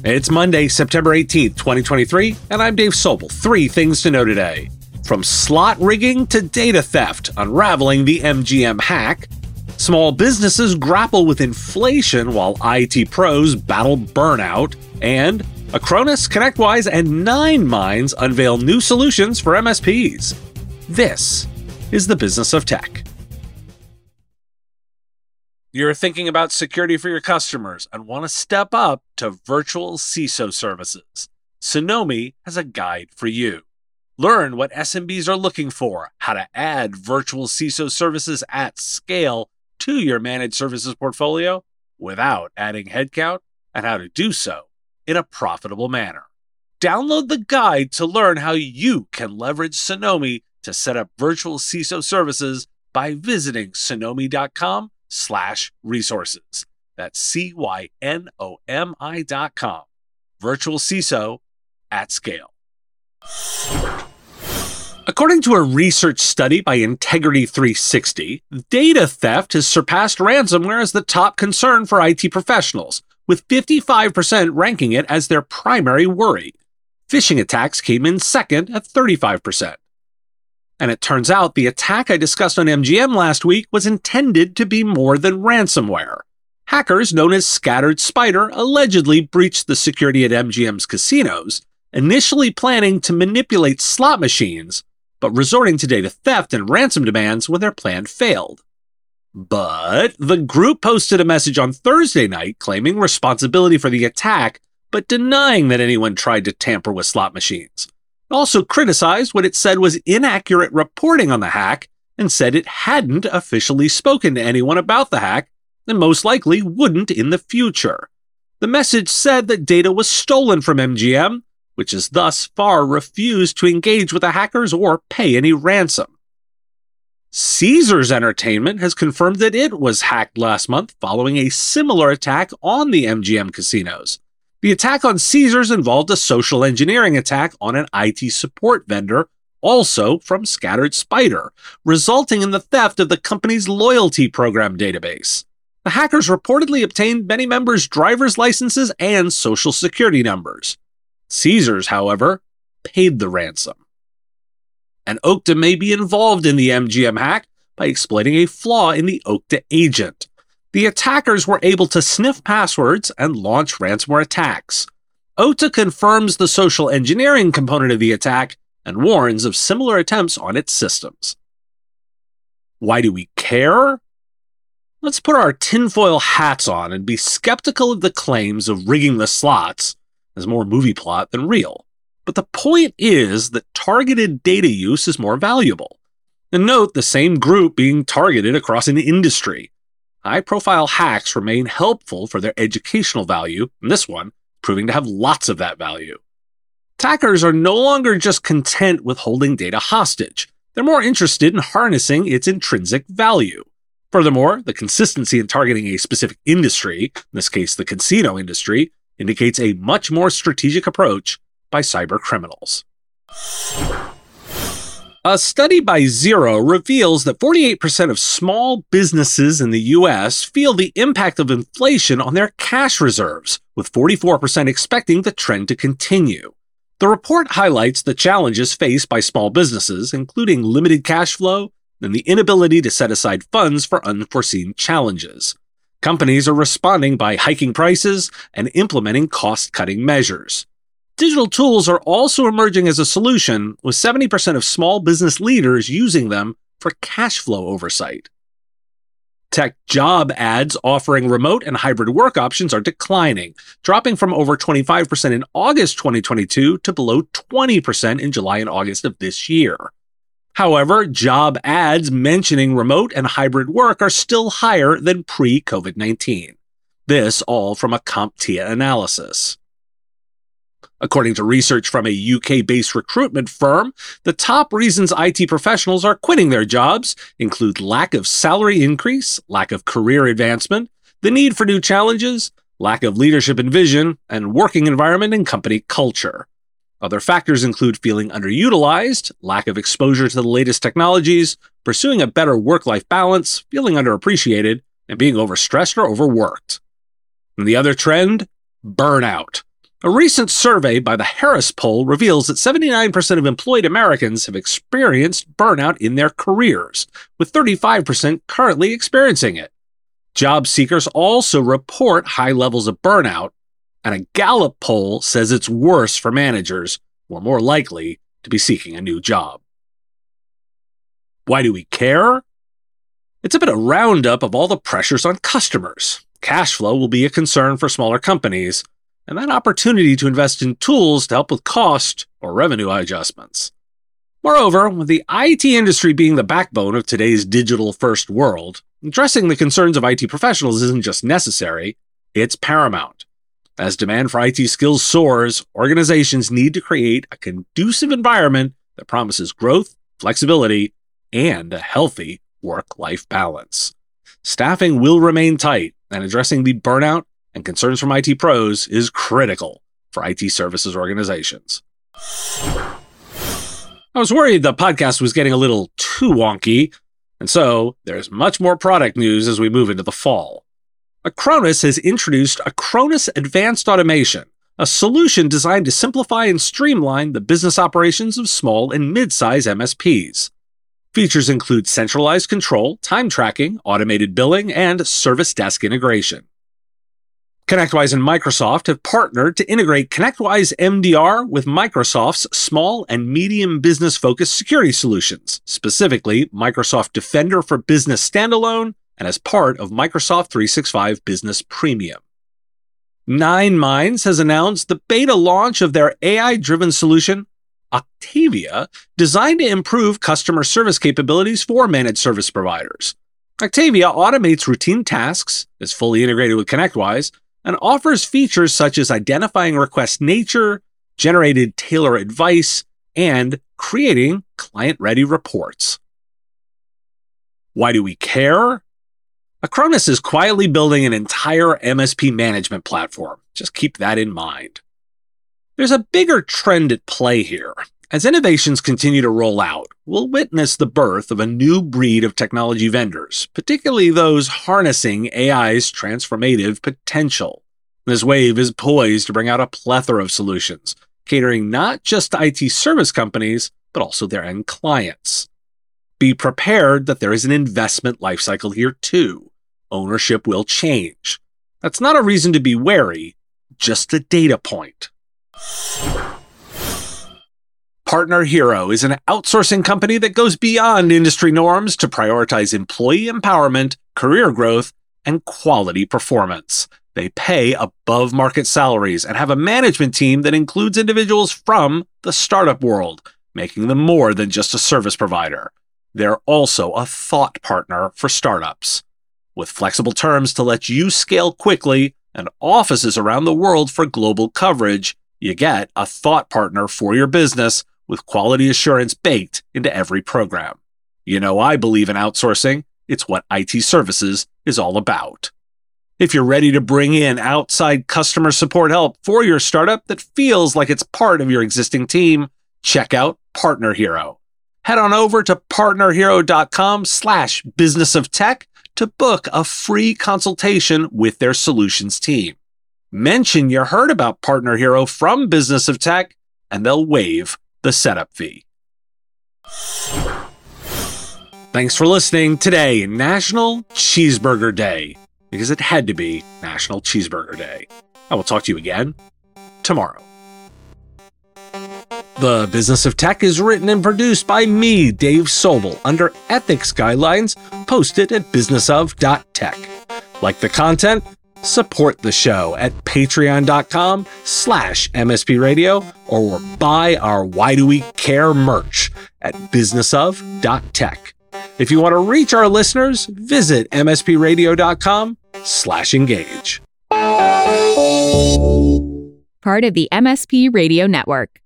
It's Monday, September 18th, 2023, and I'm Dave Sobel. 3 things to know today. From slot rigging to data theft, unraveling the MGM hack. Small businesses grapple with inflation while IT pros battle burnout. And Acronis, ConnectWise, and 9Minds unveil new solutions for MSPs. This is the business of tech. You're thinking about security for your customers and want to step up to virtual CISO services. Sonomi has a guide for you. Learn what SMBs are looking for, how to add virtual CISO services at scale to your managed services portfolio without adding headcount, and how to do so in a profitable manner. Download the guide to learn how you can leverage Sonomi to set up virtual CISO services by visiting sonomi.com/resources. That's CYNOMI.com. Virtual CISO at scale. According to a research study by Integrity 360, data theft has surpassed ransomware as the top concern for IT professionals, with 55% ranking it as their primary worry. Phishing attacks came in second at 35%. And it turns out the attack I discussed on MGM last week was intended to be more than ransomware. Hackers known as Scattered Spider allegedly breached the security at MGM's casinos, initially planning to manipulate slot machines, but resorting to data theft and ransom demands when their plan failed. But the group posted a message on Thursday night claiming responsibility for the attack, but denying that anyone tried to tamper with slot machines. It also criticized what it said was inaccurate reporting on the hack and said it hadn't officially spoken to anyone about the hack and most likely wouldn't in the future. The message said that data was stolen from MGM, which has thus far refused to engage with the hackers or pay any ransom. Caesars Entertainment has confirmed that it was hacked last month following a similar attack on the MGM casinos. The attack on Caesars involved a social engineering attack on an IT support vendor, also from Scattered Spider, resulting in the theft of the company's loyalty program database. The hackers reportedly obtained many members' driver's licenses and social security numbers. Caesars, however, paid the ransom. And Okta may be involved in the MGM hack by exploiting a flaw in the Okta agent. The attackers were able to sniff passwords and launch ransomware attacks. Okta confirms the social engineering component of the attack and warns of similar attempts on its systems. Why do we care? Let's put our tinfoil hats on and be skeptical of the claims of rigging the slots as more movie plot than real. But the point is that targeted data use is more valuable. And note the same group being targeted across an industry. High-profile hacks remain helpful for their educational value, and this one proving to have lots of that value. Attackers are no longer just content with holding data hostage. They're more interested in harnessing its intrinsic value. Furthermore, the consistency in targeting a specific industry, in this case the casino industry, indicates a much more strategic approach by cyber criminals. A study by Zero reveals that 48% of small businesses in the U.S. feel the impact of inflation on their cash reserves, with 44% expecting the trend to continue. The report highlights the challenges faced by small businesses, including limited cash flow and the inability to set aside funds for unforeseen challenges. Companies are responding by hiking prices and implementing cost-cutting measures. Digital tools are also emerging as a solution, with 70% of small business leaders using them for cash flow oversight. Tech job ads offering remote and hybrid work options are declining, dropping from over 25% in August 2022 to below 20% in July and August of this year. However, job ads mentioning remote and hybrid work are still higher than pre-COVID-19. This all from a CompTIA analysis. According to research from a UK-based recruitment firm, the top reasons IT professionals are quitting their jobs include lack of salary increase, lack of career advancement, the need for new challenges, lack of leadership and vision, and working environment and company culture. Other factors include feeling underutilized, lack of exposure to the latest technologies, pursuing a better work-life balance, feeling underappreciated, and being overstressed or overworked. And the other trend? Burnout. A recent survey by the Harris Poll reveals that 79% of employed Americans have experienced burnout in their careers, with 35% currently experiencing it. Job seekers also report high levels of burnout, and a Gallup poll says it's worse for managers who are more likely to be seeking a new job. Why do we care? It's a bit of roundup of all the pressures on customers. Cash flow will be a concern for smaller companies, and that opportunity to invest in tools to help with cost or revenue adjustments. Moreover, with the IT industry being the backbone of today's digital-first world, addressing the concerns of IT professionals isn't just necessary, it's paramount. As demand for IT skills soars, organizations need to create a conducive environment that promises growth, flexibility, and a healthy work-life balance. Staffing will remain tight, and addressing the burnout and concerns from IT pros is critical for IT services organizations. I was worried the podcast was getting a little too wonky, and so there's much more product news as we move into the fall. Acronis has introduced Acronis Advanced Automation, a solution designed to simplify and streamline the business operations of small and mid-size MSPs. Features include centralized control, time tracking, automated billing, and service desk integration. ConnectWise and Microsoft have partnered to integrate ConnectWise MDR with Microsoft's small and medium business-focused security solutions, specifically Microsoft Defender for Business Standalone and as part of Microsoft 365 Business Premium. Nine Minds has announced the beta launch of their AI-driven solution, Octavia, designed to improve customer service capabilities for managed service providers. Octavia automates routine tasks, is fully integrated with ConnectWise, and offers features such as identifying request nature, generated tailor advice, and creating client-ready reports. Why do we care? Acronis is quietly building an entire MSP management platform. Just keep that in mind. There's a bigger trend at play here. As innovations continue to roll out, we'll witness the birth of a new breed of technology vendors, particularly those harnessing AI's transformative potential. This wave is poised to bring out a plethora of solutions, catering not just to IT service companies, but also their end clients. Be prepared that there is an investment lifecycle here too. Ownership will change. That's not a reason to be wary, just a data point. Partner Hero is an outsourcing company that goes beyond industry norms to prioritize employee empowerment, career growth, and quality performance. They pay above-market salaries and have a management team that includes individuals from the startup world, making them more than just a service provider. They're also a thought partner for startups. With flexible terms to let you scale quickly and offices around the world for global coverage, you get a thought partner for your business with quality assurance baked into every program. You know, I believe in outsourcing. It's what IT services is all about. If you're ready to bring in outside customer support help for your startup that feels like it's part of your existing team, check out Partner Hero. Head on over to partnerhero.com/businessoftech to book a free consultation with their solutions team. Mention you heard about Partner Hero from Business of Tech, and they'll waive the setup fee. Thanks for listening. Today, National Cheeseburger Day, because it had to be National Cheeseburger Day. I will talk to you again tomorrow. The Business of Tech is written and produced by me, Dave Sobel, under ethics guidelines posted at businessof.tech. Like the content? Support the show at patreon.com/MSP Radio or buy our Why Do We Care merch at businessof.tech. If you want to reach our listeners, visit mspradio.com/engage. Part of the MSP Radio Network.